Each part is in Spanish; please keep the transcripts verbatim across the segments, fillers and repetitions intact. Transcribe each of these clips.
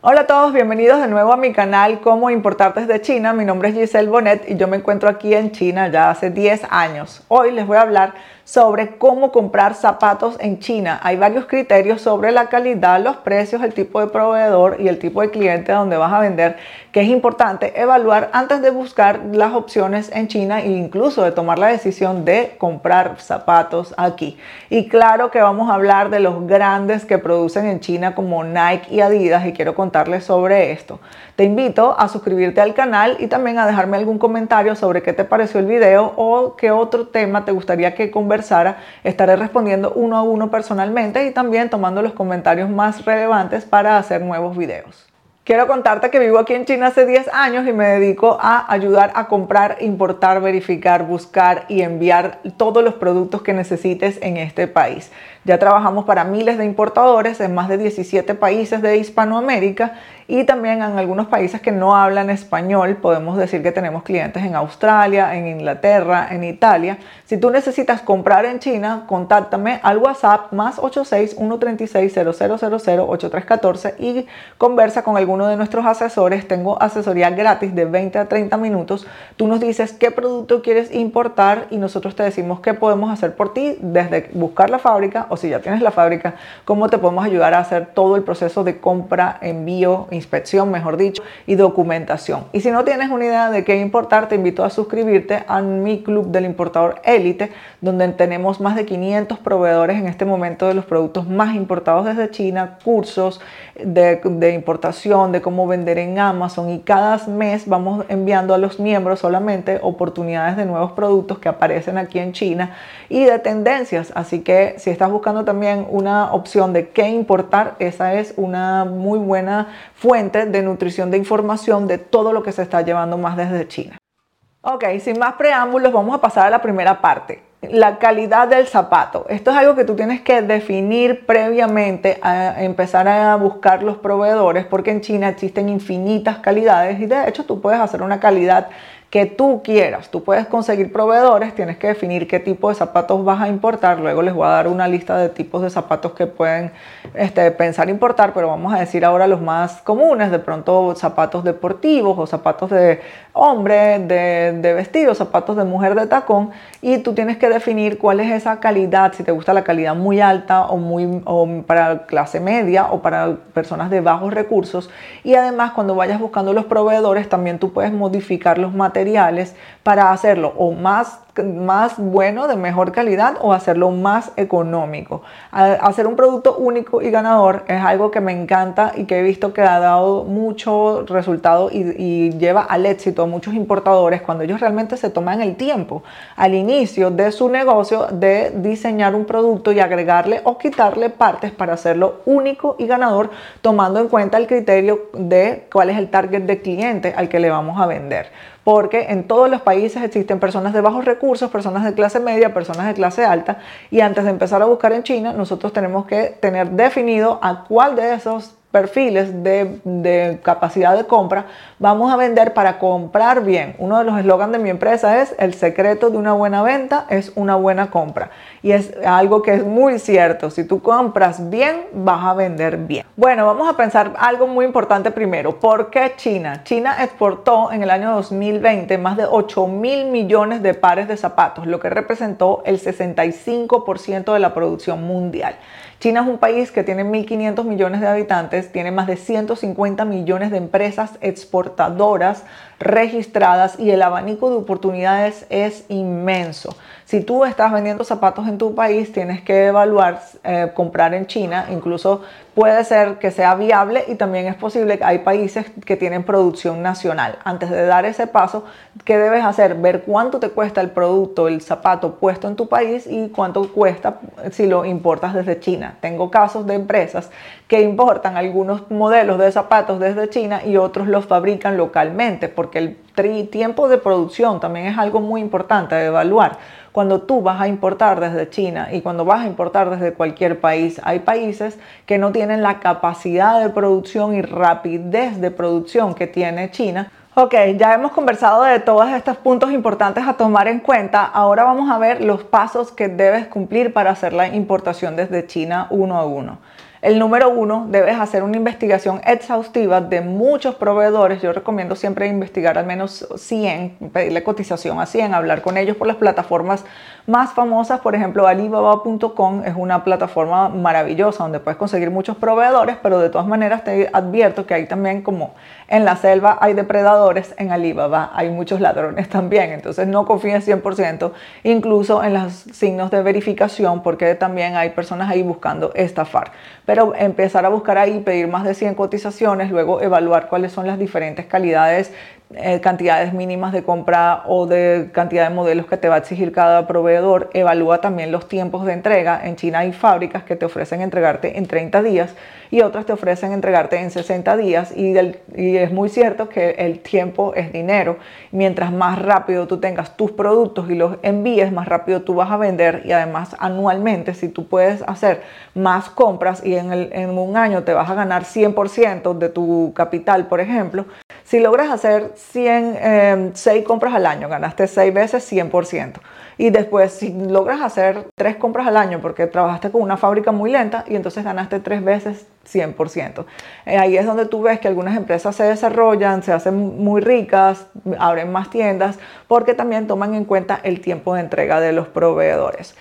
Hola a todos, bienvenidos de nuevo a mi canal Cómo importar desde China. Mi nombre es Giselle Bonet y yo me encuentro aquí en China ya hace diez años. Hoy les voy a hablar sobre cómo comprar zapatos en China. Hay varios criterios sobre la calidad, los precios, el tipo de proveedor y el tipo de cliente donde vas a vender, que es importante evaluar antes de buscar las opciones en China e incluso de tomar la decisión de comprar zapatos aquí. Y claro que vamos a hablar de los grandes que producen en China como Nike y Adidas y quiero contarles sobre esto. Te invito a suscribirte al canal y también a dejarme algún comentario sobre qué te pareció el video o qué otro tema te gustaría que conversara. Estaré respondiendo uno a uno personalmente y también tomando los comentarios más relevantes para hacer nuevos videos. Quiero contarte que vivo aquí en China hace diez años y me dedico a ayudar a comprar, importar, verificar, buscar y enviar todos los productos que necesites en este país. Ya trabajamos para miles de importadores en más de diecisiete países de Hispanoamérica y también en algunos países que no hablan español. Podemos decir que tenemos clientes en Australia, en Inglaterra, en Italia. Si tú necesitas comprar en China, contáctame al WhatsApp más ocho seis, uno tres seis, cero cero cero cero, ocho tres uno cuatro y conversa con alguno de nuestros asesores. Tengo asesoría gratis de veinte a treinta minutos. Tú nos dices qué producto quieres importar y nosotros te decimos qué podemos hacer por ti, desde buscar la fábrica o si ya tienes la fábrica, cómo te podemos ayudar a hacer todo el proceso de compra, envío, inspección, mejor dicho, y documentación. Y si no tienes una idea de qué importar, te invito a suscribirte a mi club del importador élite, donde tenemos más de quinientos proveedores en este momento de los productos más importados desde China, cursos de, de importación, de cómo vender en Amazon, y cada mes vamos enviando a los miembros solamente oportunidades de nuevos productos que aparecen aquí en China y de tendencias. Así que si estás buscando también una opción de qué importar, esa es una muy buena fuente de nutrición de información de todo lo que se está llevando más desde China. Ok, sin más preámbulos, vamos a pasar a la primera parte. La calidad del zapato. Esto es algo que tú tienes que definir previamente a empezar a buscar los proveedores, porque en China existen infinitas calidades y de hecho tú puedes hacer una calidad que tú quieras. Tú puedes conseguir proveedores, tienes que definir qué tipo de zapatos vas a importar. Luego les voy a dar una lista de tipos de zapatos que pueden este, pensar importar, pero vamos a decir ahora los más comunes. De pronto zapatos deportivos o zapatos de hombre, de, de vestido, zapatos de mujer de tacón, y tú tienes que definir cuál es esa calidad, si te gusta la calidad muy alta o, muy, o para clase media o para personas de bajos recursos. Y además cuando vayas buscando los proveedores también tú puedes modificar los materiales para hacerlo o más, más bueno, de mejor calidad, o hacerlo más económico. Hacer un producto único y ganador es algo que me encanta y que he visto que ha dado mucho resultado y, y lleva al éxito a muchos importadores cuando ellos realmente se toman el tiempo al inicio de su negocio de diseñar un producto y agregarle o quitarle partes para hacerlo único y ganador, tomando en cuenta el criterio de cuál es el target de cliente al que le vamos a vender. Porque en todos los países existen personas de bajos recursos, personas de clase media, personas de clase alta, y antes de empezar a buscar en China, nosotros tenemos que tener definido a cuál de esos perfiles de, de capacidad de compra vamos a vender para comprar bien. Uno de los eslogans de mi empresa es: el secreto de una buena venta es una buena compra, y es algo que es muy cierto. Si tú compras bien, vas a vender bien. Bueno, vamos a pensar algo muy importante primero. ¿Por qué China? China exportó en el año dos mil veinte más de ocho mil millones de pares de zapatos, lo que representó el sesenta y cinco por ciento de la producción mundial. China es un país que tiene mil quinientos millones de habitantes, tiene más de ciento cincuenta millones de empresas exportadoras registradas y el abanico de oportunidades es inmenso. Si tú estás vendiendo zapatos en tu país, tienes que evaluar eh, comprar en China. Incluso puede ser que sea viable y también es posible que hay países que tienen producción nacional. Antes de dar ese paso, ¿qué debes hacer? Ver cuánto te cuesta el producto, el zapato puesto en tu país y cuánto cuesta si lo importas desde China. Tengo casos de empresas que importan algunos modelos de zapatos desde China y otros los fabrican localmente, porque el tiempo de producción también es algo muy importante de evaluar. Cuando tú vas a importar desde China y cuando vas a importar desde cualquier país, hay países que no tienen la capacidad de producción y rapidez de producción que tiene China. Ok, ya hemos conversado de todos estos puntos importantes a tomar en cuenta. Ahora vamos a ver los pasos que debes cumplir para hacer la importación desde China uno a uno. El número uno, debes hacer una investigación exhaustiva de muchos proveedores. Yo recomiendo siempre investigar al menos cien, pedirle cotización a cien, hablar con ellos por las plataformas más famosas. Por ejemplo, Alibaba punto com es una plataforma maravillosa donde puedes conseguir muchos proveedores, pero de todas maneras te advierto que hay también, como en la selva hay depredadores, en Alibaba hay muchos ladrones también. Entonces no confíes cien por ciento, incluso en los signos de verificación, porque también hay personas ahí buscando estafar. Pero empezar a buscar ahí, pedir más de cien cotizaciones, luego evaluar cuáles son las diferentes calidades, eh, cantidades mínimas de compra o de cantidad de modelos que te va a exigir cada proveedor. Evalúa también los tiempos de entrega. En China hay fábricas que te ofrecen entregarte en treinta días y otras te ofrecen entregarte en sesenta días, y, del, y es muy cierto que el tiempo es dinero. Mientras más rápido tú tengas tus productos y los envíes, más rápido tú vas a vender, y además anualmente, si tú puedes hacer más compras y en, el, en un año te vas a ganar cien por ciento de tu capital, por ejemplo, si logras hacer cien, eh, seis compras al año, ganaste seis veces cien por ciento. Y después, si logras hacer tres compras al año porque trabajaste con una fábrica muy lenta, y entonces ganaste tres veces cien por ciento. Eh, ahí es donde tú ves que algunas empresas se desarrollan, se hacen muy ricas, abren más tiendas, porque también toman en cuenta el tiempo de entrega de los proveedores.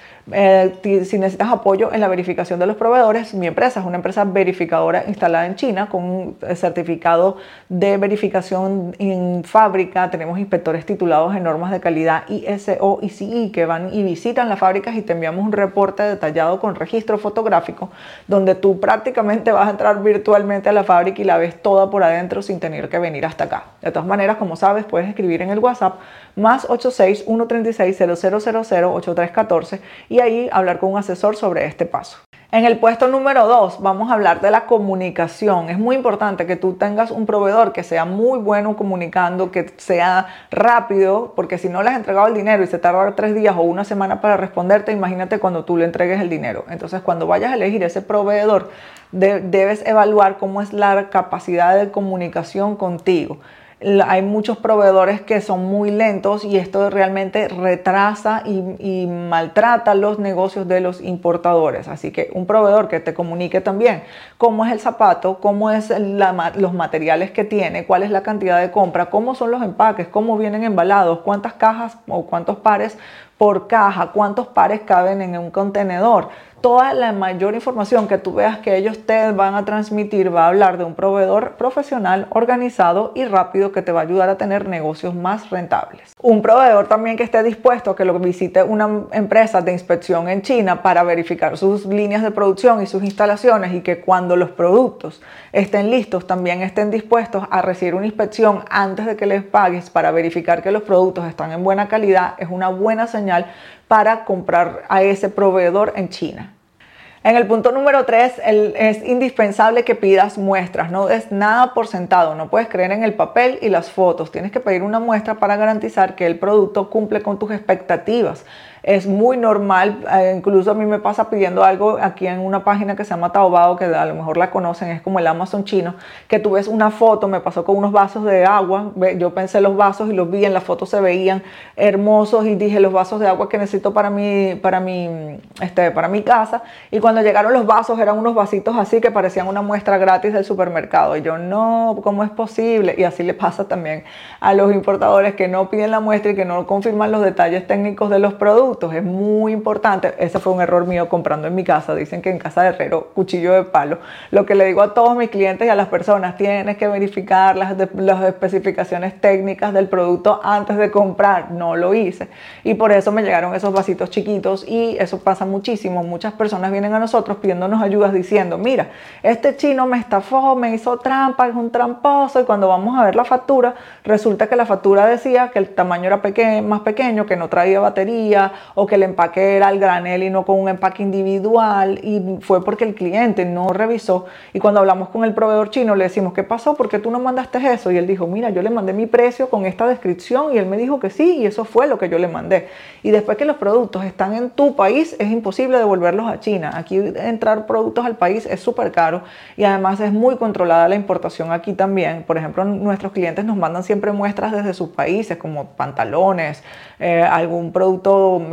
Eh, si necesitas apoyo en la verificación de los proveedores, mi empresa es una empresa verificadora instalada en China con un certificado de verificación en fábrica. Tenemos inspectores titulados en normas de calidad I S O y C I que van y visitan las fábricas, y te enviamos un reporte detallado con registro fotográfico donde tú prácticamente vas a entrar virtualmente a la fábrica y la ves toda por adentro sin tener que venir hasta acá. De todas maneras, como sabes, puedes escribir en el WhatsApp más ochenta y seis, ciento treinta y seis, cero cero cero cero, ochenta y tres catorce y ahí hablar con un asesor sobre este paso. En el puesto número dos vamos a hablar de la comunicación. Es muy importante que tú tengas un proveedor que sea muy bueno comunicando, que sea rápido, porque si no le has entregado el dinero y se tarda tres días o una semana para responderte, imagínate cuando tú le entregues el dinero. Entonces, cuando vayas a elegir ese proveedor, de, debes evaluar cómo es la capacidad de comunicación contigo. Hay muchos proveedores que son muy lentos, y esto realmente retrasa y, y maltrata los negocios de los importadores. Así que un proveedor que te comunique también cómo es el zapato, cómo es la, los materiales que tiene, cuál es la cantidad de compra, cómo son los empaques, cómo vienen embalados, cuántas cajas o cuántos pares por caja, cuántos pares caben en un contenedor. Toda la mayor información que tú veas que ellos te van a transmitir va a hablar de un proveedor profesional, organizado y rápido, que te va a ayudar a tener negocios más rentables. Un proveedor también que esté dispuesto a que lo visite una empresa de inspección en China para verificar sus líneas de producción y sus instalaciones, y que cuando los productos estén listos también estén dispuestos a recibir una inspección antes de que les pagues para verificar que los productos están en buena calidad, es una buena señal para comprar a ese proveedor en China. En el punto número tres, el, es indispensable que pidas muestras. No des nada por sentado, no puedes creer en el papel y las fotos. Tienes que pedir una muestra para garantizar que el producto cumple con tus expectativas. Es muy normal, eh, incluso a mí me pasa pidiendo algo aquí en una página que se llama Taobao, que a lo mejor la conocen, es como el Amazon chino, que tú ves una foto. Me pasó con unos vasos de agua, yo pensé los vasos y los vi, en la foto se veían hermosos, y dije, los vasos de agua que necesito para mi, para mi, este, para mi casa, y cuando llegaron los vasos eran unos vasitos así que parecían una muestra gratis del supermercado, y yo, no, ¿cómo es posible? Y así le pasa también a los importadores que no piden la muestra y que no confirman los detalles técnicos de los productos. Es muy importante. Ese fue un error mío comprando en mi casa. Dicen que en casa de herrero, cuchillo de palo. Lo que le digo a todos mis clientes y a las personas: tienes que verificar las, de, las especificaciones técnicas del producto antes de comprar. No lo hice, y por eso me llegaron esos vasitos chiquitos, y eso pasa muchísimo. Muchas personas vienen a nosotros pidiéndonos ayudas diciendo, mira, este chino me estafó, me hizo trampa, es un tramposo, y cuando vamos a ver la factura, resulta que la factura decía que el tamaño era peque más pequeño, que no traía batería, o que el empaque era al granel y no con un empaque individual, y fue porque el cliente no revisó. Y cuando hablamos con el proveedor chino le decimos, ¿qué pasó? ¿Por qué tú no mandaste eso? Y él dijo, mira, yo le mandé mi precio con esta descripción, y él me dijo que sí, y eso fue lo que yo le mandé. Y después que los productos están en tu país, es imposible devolverlos a China. Aquí entrar productos al país es súper caro, y además es muy controlada la importación aquí también. Por ejemplo, nuestros clientes nos mandan siempre muestras desde sus países, como pantalones, eh, algún producto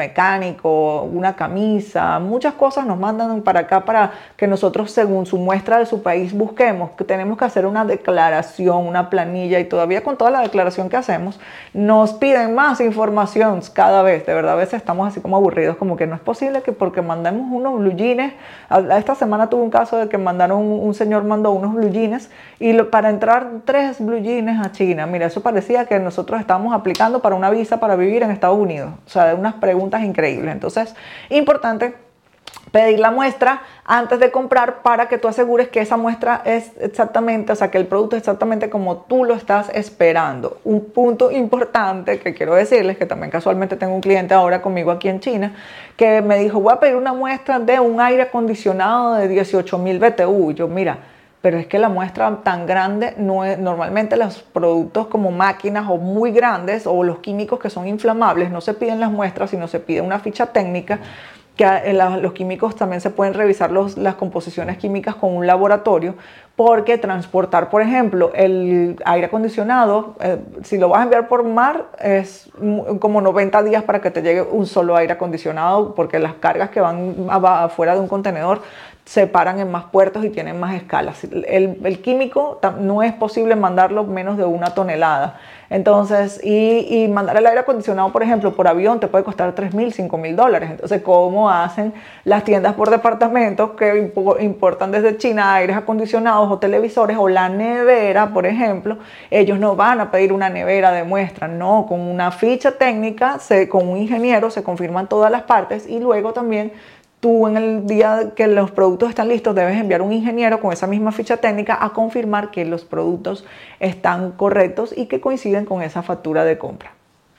mecánico, una camisa, muchas cosas nos mandan para acá para que nosotros, según su muestra de su país, busquemos, que tenemos que hacer una declaración, una planilla, y todavía con toda la declaración que hacemos nos piden más información cada vez. De verdad, a veces estamos así como aburridos, como que no es posible que porque mandemos unos blue jeans. Esta semana tuve un caso de que mandaron, un señor mandó unos blue jeans y lo, para entrar tres blue jeans a China, mira, eso parecía que nosotros estábamos aplicando para una visa para vivir en Estados Unidos. O sea, unas preguntas increíbles. Entonces, importante pedir la muestra antes de comprar para que tú asegures que esa muestra es exactamente, o sea, que el producto es exactamente como tú lo estás esperando. Un punto importante que quiero decirles, que también casualmente tengo un cliente ahora conmigo aquí en China, que me dijo, voy a pedir una muestra de un aire acondicionado de dieciocho mil B T U. Y yo, mira, pero es que la muestra tan grande, no es, normalmente los productos como máquinas o muy grandes o los químicos que son inflamables, no se piden las muestras, sino se pide una ficha técnica, que en la, los químicos también se pueden revisar los, las composiciones químicas con un laboratorio, porque transportar, por ejemplo, el aire acondicionado, eh, si lo vas a enviar por mar, es como noventa días para que te llegue un solo aire acondicionado, porque las cargas que van afuera de un contenedor se paran en más puertos y tienen más escalas. El, el químico no es posible mandarlo menos de una tonelada. Entonces, y, y mandar el aire acondicionado, por ejemplo, por avión te puede costar tres mil, cinco mil dólares. Entonces, ¿cómo hacen las tiendas por departamentos que importan desde China aires acondicionados o televisores o la nevera, por ejemplo? Ellos no van a pedir una nevera de muestra, no, con una ficha técnica, se, con un ingeniero se confirman todas las partes y luego también tú en el día que los productos están listos debes enviar un ingeniero con esa misma ficha técnica a confirmar que los productos están correctos y que coinciden con esa factura de compra.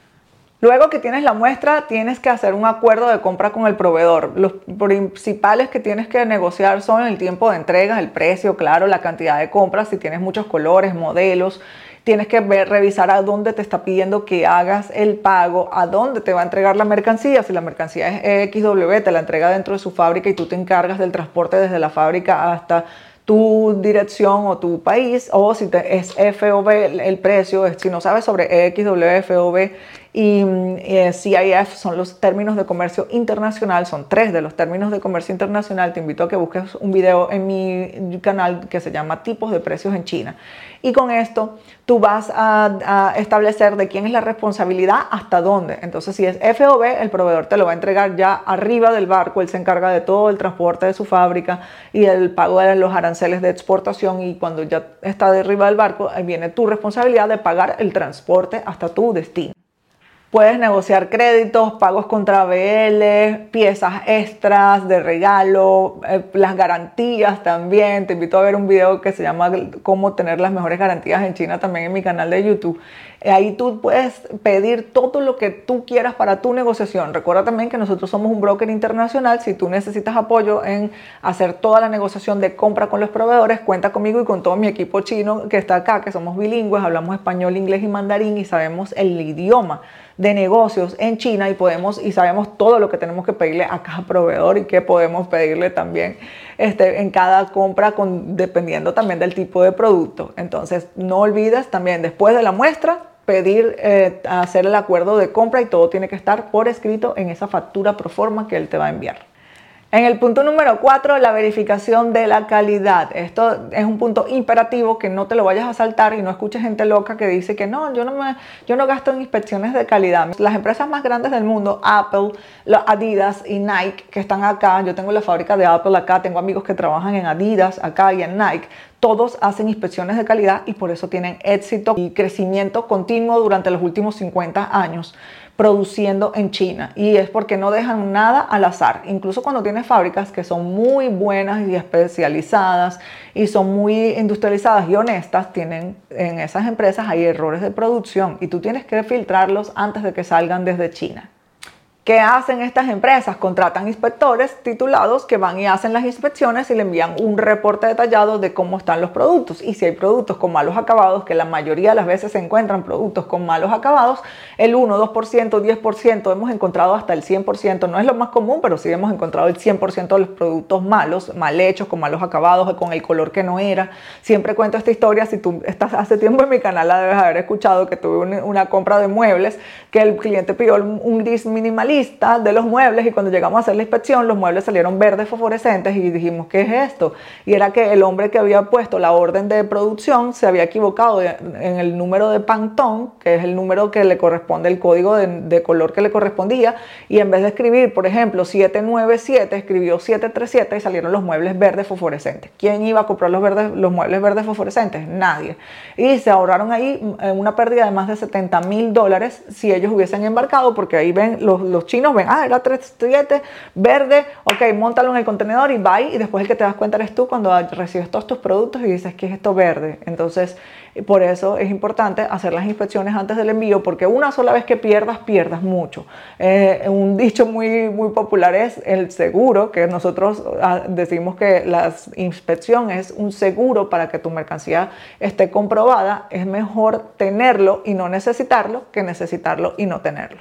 Luego que tienes la muestra, tienes que hacer un acuerdo de compra con el proveedor. Los principales que tienes que negociar son el tiempo de entrega, el precio, claro, la cantidad de compras, si tienes muchos colores, modelos. Tienes que ver, revisar a dónde te está pidiendo que hagas el pago, a dónde te va a entregar la mercancía. Si la mercancía es X W, te la entrega dentro de su fábrica y tú te encargas del transporte desde la fábrica hasta tu dirección o tu país, o si te, es F O B el, el precio, es, si no sabes sobre X W, F O B y eh, C I F son los términos de comercio internacional, son tres de los términos de comercio internacional. Te invito a que busques un video en mi canal que se llama Tipos de Precios en China. Y con esto tú vas a, a establecer de quién es la responsabilidad hasta dónde. Entonces, si es F O B, el proveedor te lo va a entregar ya arriba del barco, él se encarga de todo el transporte de su fábrica y el pago de los aranceles de exportación, y cuando ya está de arriba del barco, ahí viene tu responsabilidad de pagar el transporte hasta tu destino. Puedes negociar créditos, pagos contra B L, piezas extras de regalo, eh, las garantías también. Te invito a ver un video que se llama Cómo tener las mejores garantías en China, también en mi canal de YouTube. Ahí tú puedes pedir todo lo que tú quieras para tu negociación. Recuerda también que nosotros somos un broker internacional. Si tú necesitas apoyo en hacer toda la negociación de compra con los proveedores, cuenta conmigo y con todo mi equipo chino que está acá, que somos bilingües, hablamos español, inglés y mandarín y sabemos el idioma de negocios en China, y podemos y sabemos todo lo que tenemos que pedirle a cada proveedor y qué podemos pedirle también este, en cada compra, con, dependiendo también del tipo de producto. Entonces, no olvides también, después de la muestra, pedir, eh, hacer el acuerdo de compra, y todo tiene que estar por escrito en esa factura pro forma que él te va a enviar. En el punto número cuatro, la verificación de la calidad. Esto es un punto imperativo, que no te lo vayas a saltar y no escuches gente loca que dice que no, yo no, me, yo no gasto en inspecciones de calidad. Las empresas más grandes del mundo, Apple, Adidas y Nike, que están acá, yo tengo la fábrica de Apple acá, tengo amigos que trabajan en Adidas acá y en Nike, todos hacen inspecciones de calidad y por eso tienen éxito y crecimiento continuo durante los últimos cincuenta años. Produciendo en China, y es porque no dejan nada al azar. Incluso cuando tienes fábricas que son muy buenas y especializadas y son muy industrializadas y honestas, tienen en esas empresas hay errores de producción y tú tienes que filtrarlos antes de que salgan desde China. ¿Qué hacen estas empresas? Contratan inspectores titulados que van y hacen las inspecciones y le envían un reporte detallado de cómo están los productos. Y si hay productos con malos acabados, que la mayoría de las veces se encuentran productos con malos acabados, el uno, dos por ciento, diez por ciento, hemos encontrado hasta el cien por ciento. No es lo más común, pero sí hemos encontrado el cien por ciento de los productos malos, mal hechos, con malos acabados, con el color que no era. Siempre cuento esta historia. Si tú estás hace tiempo en mi canal, la debes haber escuchado, que tuve una, una compra de muebles que el cliente pidió un gris minimalista lista de los muebles y cuando llegamos a hacer la inspección los muebles salieron verdes fosforescentes y dijimos, ¿qué es esto? Y era que el hombre que había puesto la orden de producción se había equivocado en el número de Pantone, que es el número que le corresponde, el código de, de color que le correspondía, y en vez de escribir, por ejemplo, siete nueve siete, escribió siete tres siete y salieron los muebles verdes fosforescentes. ¿Quién iba a comprar los, verdes, los muebles verdes fosforescentes? Nadie. Y se ahorraron ahí una pérdida de más de setenta mil dólares si ellos hubiesen embarcado, porque ahí ven, los, los chinos ven, ah, era tres siete, verde, ok, móntalo en el contenedor y bye, y después el que te das cuenta eres tú cuando recibes todos tus productos y dices, ¿qué es esto verde? Entonces, por eso es importante hacer las inspecciones antes del envío, porque una sola vez que pierdas, pierdas mucho. Eh, un dicho muy, muy popular es el seguro, que nosotros decimos que la inspección es un seguro para que tu mercancía esté comprobada. Es mejor tenerlo y no necesitarlo que necesitarlo y no tenerlo.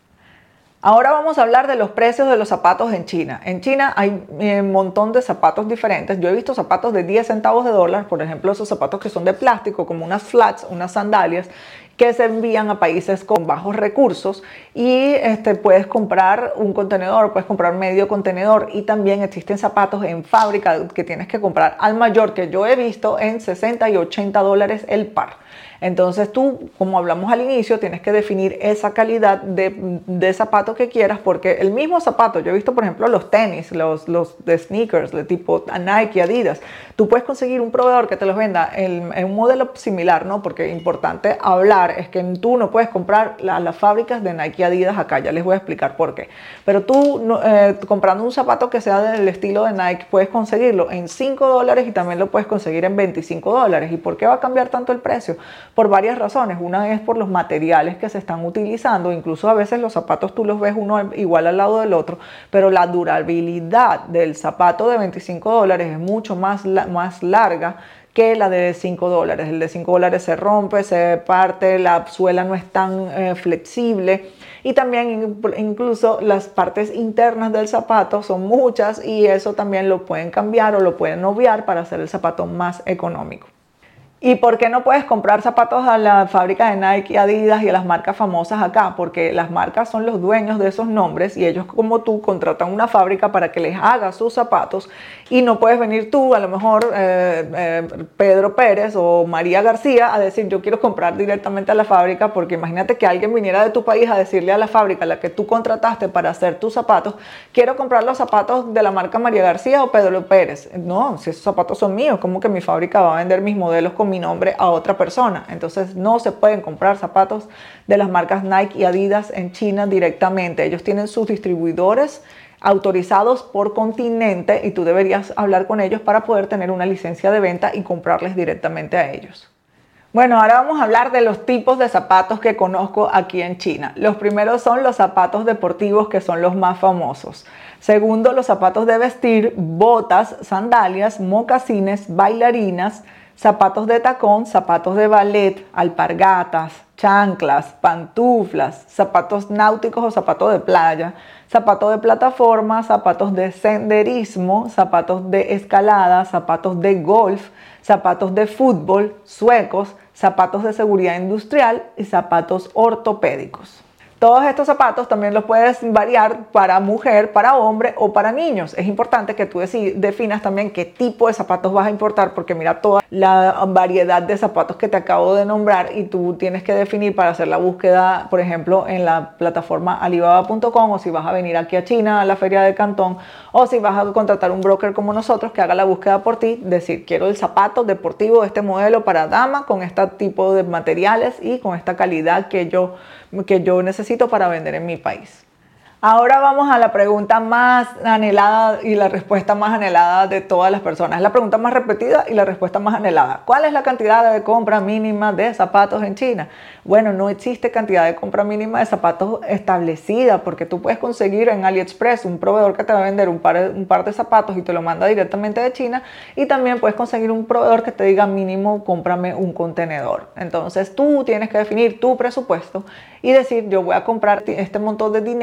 Ahora vamos a hablar de los precios de los zapatos en China. En China hay un montón de zapatos diferentes. Yo he visto zapatos de diez centavos de dólar, por ejemplo, esos zapatos que son de plástico, como unas flats, unas sandalias, que se envían a países con bajos recursos, y este, puedes comprar un contenedor, puedes comprar medio contenedor, y también existen zapatos en fábrica que tienes que comprar al mayor, que yo he visto en sesenta y ochenta dólares el par. Entonces tú, como hablamos al inicio, tienes que definir esa calidad de, de zapato que quieras, porque el mismo zapato, yo he visto por ejemplo los tenis, los, los de sneakers, de tipo Nike, Adidas, tú puedes conseguir un proveedor que te los venda en, en un modelo similar, ¿no? Porque es importante hablar, es que tú no puedes comprar la, las fábricas de Nike, Adidas acá, ya les voy a explicar por qué. Pero tú eh, comprando un zapato que sea del estilo de Nike, puedes conseguirlo en cinco dólares y también lo puedes conseguir en veinticinco dólares. ¿Y por qué va a cambiar tanto el precio? Por varias razones. Una es por los materiales que se están utilizando. Incluso a veces los zapatos tú los ves uno igual al lado del otro, pero la durabilidad del zapato de veinticinco dólares es mucho más, más larga que la de cinco dólares. El de cinco dólares se rompe, se parte, la suela no es tan eh, flexible, y también incluso las partes internas del zapato son muchas, y eso también lo pueden cambiar o lo pueden obviar para hacer el zapato más económico. ¿Y por qué no puedes comprar zapatos a la fábrica de Nike, Adidas y a las marcas famosas acá? Porque las marcas son los dueños de esos nombres y ellos, como tú, contratan una fábrica para que les haga sus zapatos, y no puedes venir tú, a lo mejor eh, eh, Pedro Pérez o María García, a decir yo quiero comprar directamente a la fábrica, porque imagínate que alguien viniera de tu país a decirle a la fábrica a la que tú contrataste para hacer tus zapatos, quiero comprar los zapatos de la marca María García o Pedro Pérez. No, si esos zapatos son míos, ¿cómo que mi fábrica va a vender mis modelos con mi nombre a otra persona? Entonces no se pueden comprar zapatos de las marcas Nike y Adidas en China directamente. Ellos tienen sus distribuidores autorizados por continente y tú deberías hablar con ellos para poder tener una licencia de venta y comprarles directamente a ellos. Bueno, ahora vamos a hablar de los tipos de zapatos que conozco aquí en China. Los primeros son los zapatos deportivos, que son los más famosos. Segundo, los zapatos de vestir, botas, sandalias, mocasines, bailarinas, zapatos de tacón, zapatos de ballet, alpargatas, chanclas, pantuflas, zapatos náuticos o zapatos de playa, zapatos de plataforma, zapatos de senderismo, zapatos de escalada, zapatos de golf, zapatos de fútbol, suecos, zapatos de seguridad industrial y zapatos ortopédicos. Todos estos zapatos también los puedes variar para mujer, para hombre o para niños. Es importante que tú definas también qué tipo de zapatos vas a importar, porque mira toda la variedad de zapatos que te acabo de nombrar y tú tienes que definir para hacer la búsqueda, por ejemplo, en la plataforma alibaba punto com, o si vas a venir aquí a China a la feria de Cantón, o si vas a contratar un broker como nosotros que haga la búsqueda por ti, decir quiero el zapato deportivo de este modelo para dama con este tipo de materiales y con esta calidad que yo, que yo necesito para vender en mi país. Ahora vamos a la pregunta más anhelada y la respuesta más anhelada de todas las personas. Es la pregunta más repetida y la respuesta más anhelada. ¿Cuál es la cantidad de compra mínima de zapatos en China? Bueno, no existe cantidad de compra mínima de zapatos establecida, porque tú puedes conseguir en AliExpress un proveedor que te va a vender un par, un par de zapatos y te lo manda directamente de China, y también puedes conseguir un proveedor que te diga mínimo cómprame un contenedor. Entonces tú tienes que definir tu presupuesto y decir yo voy a comprar este montón de dinero, o yo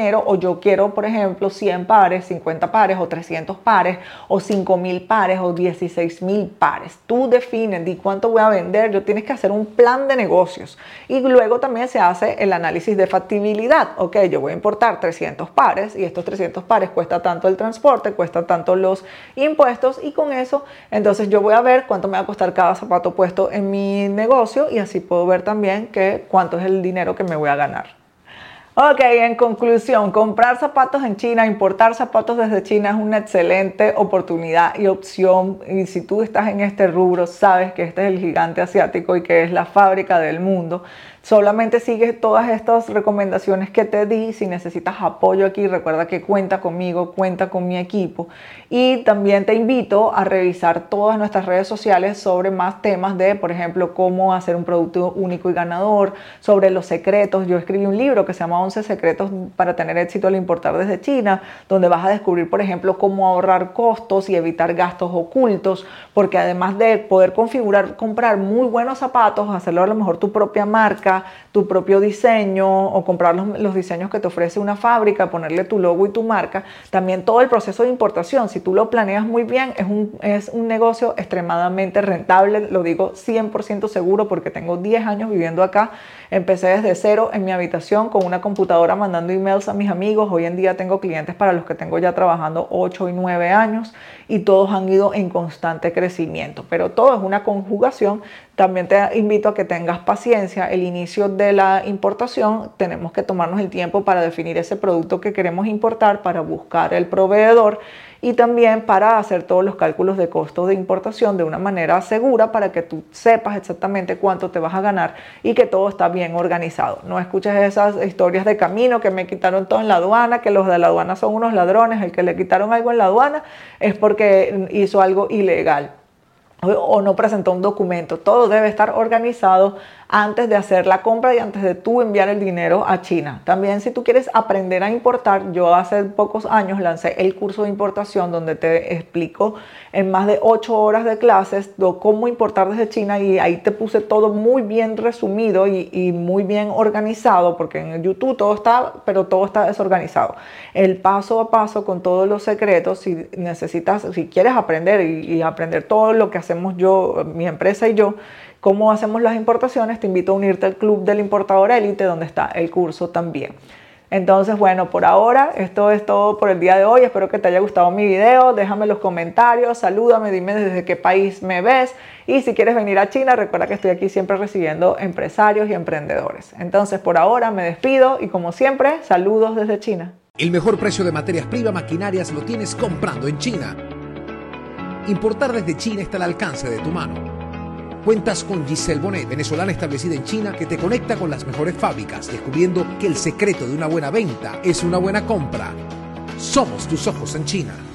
yo quiero, por ejemplo, cien pares, cincuenta pares o trescientos pares o cinco mil pares o dieciséis mil pares. Tú defines de cuánto voy a vender, yo tienes que hacer un plan de negocios y luego también se hace el análisis de factibilidad. Ok, yo voy a importar trescientos pares y estos trescientos pares cuesta tanto el transporte, cuesta tanto los impuestos y con eso entonces yo voy a ver cuánto me va a costar cada zapato puesto en mi negocio y así puedo ver también que cuánto es el dinero que me voy a ganar. Ok, en conclusión, comprar zapatos en China, importar zapatos desde China es una excelente oportunidad y opción. Y si tú estás en este rubro, sabes que este es el gigante asiático y que es la fábrica del mundo. Solamente sigues todas estas recomendaciones que te di. Si necesitas apoyo aquí, recuerda que cuenta conmigo, cuenta con mi equipo. Y también te invito a revisar todas nuestras redes sociales sobre más temas de, por ejemplo, cómo hacer un producto único y ganador, sobre los secretos. Yo escribí un libro que se llama once secretos para tener éxito al importar desde China, donde vas a descubrir, por ejemplo, cómo ahorrar costos y evitar gastos ocultos, porque además de poder configurar, comprar muy buenos zapatos, hacerlo a lo mejor tu propia marca, tu propio diseño o comprar los, los diseños que te ofrece una fábrica, ponerle tu logo y tu marca, también todo el proceso de importación, si tú lo planeas muy bien, es un, es un negocio extremadamente rentable, lo digo cien por ciento seguro porque tengo diez años viviendo acá, empecé desde cero en mi habitación con una computadora mandando emails a mis amigos, hoy en día tengo clientes para los que tengo ya trabajando ocho y nueve años y todos han ido en constante crecimiento, pero todo es una conjugación. También te invito a que tengas paciencia. El inicio de la importación tenemos que tomarnos el tiempo para definir ese producto que queremos importar, para buscar el proveedor y también para hacer todos los cálculos de costo de importación de una manera segura para que tú sepas exactamente cuánto te vas a ganar y que todo está bien organizado. No escuches esas historias de camino que me quitaron todo en la aduana, que los de la aduana son unos ladrones, el que le quitaron algo en la aduana es porque hizo algo ilegal o no presentó un documento. Todo debe estar organizado antes de hacer la compra y antes de tú enviar el dinero a China. También si tú quieres aprender a importar, yo hace pocos años lancé el curso de importación donde te explico en más de ocho horas de clases cómo importar desde China y ahí te puse todo muy bien resumido y, y muy bien organizado porque en YouTube todo está, pero todo está desorganizado. El paso a paso con todos los secretos, si necesitas, si quieres aprender y, y aprender todo lo que hacemos yo, mi empresa y yo, cómo hacemos las importaciones, te invito a unirte al Club del Importador Élite, donde está el curso también. Entonces, bueno, por ahora esto es todo por el día de hoy. Espero que te haya gustado mi video. Déjame en los comentarios, salúdame, dime desde qué país me ves. Y si quieres venir a China, recuerda que estoy aquí siempre recibiendo empresarios y emprendedores. Entonces, por ahora me despido y como siempre, saludos desde China. El mejor precio de materias primas maquinarias lo tienes comprando en China. Importar desde China está al alcance de tu mano. Cuentas con Giselle Bonet, venezolana establecida en China, que te conecta con las mejores fábricas, descubriendo que el secreto de una buena venta es una buena compra. Somos tus ojos en China.